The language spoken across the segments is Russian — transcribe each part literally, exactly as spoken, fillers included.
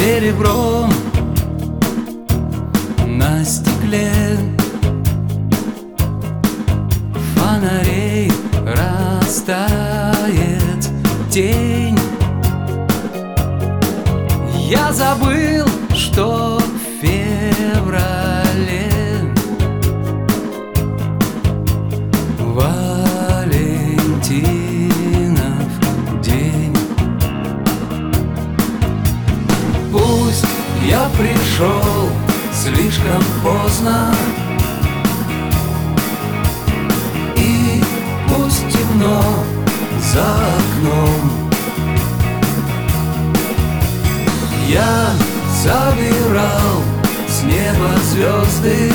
серебром на стекле фонарей растает тень. Я забыл, что в феврале Валентинов день. Пусть я пришел слишком поздно, и пусть темно за окном. Я собирал с неба звезды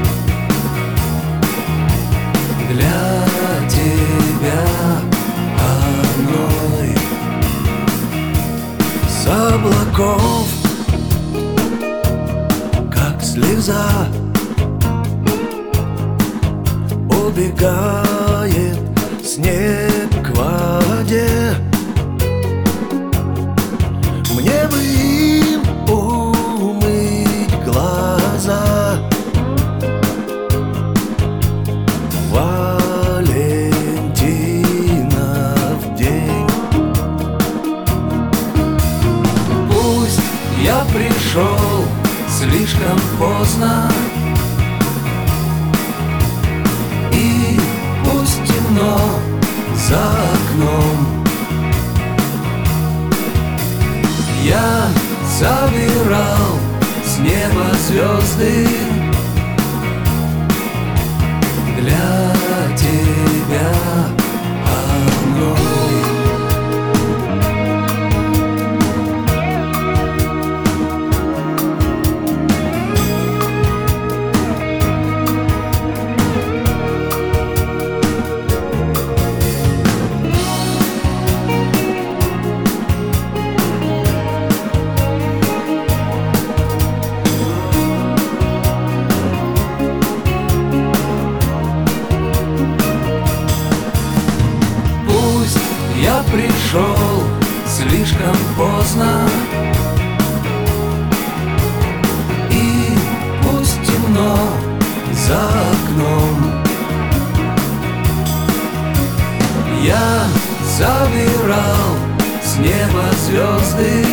для тебя одной. С облаков, как слеза, убегает снег к воде. Мне бы им умыть глаза. Валентинов день. Пусть я пришел слишком поздно, и пусть темно за окном. Я собирал с неба звезды для тебя одной. Я пришел слишком поздно, и пусть темно за окном. Я собирал с неба звезды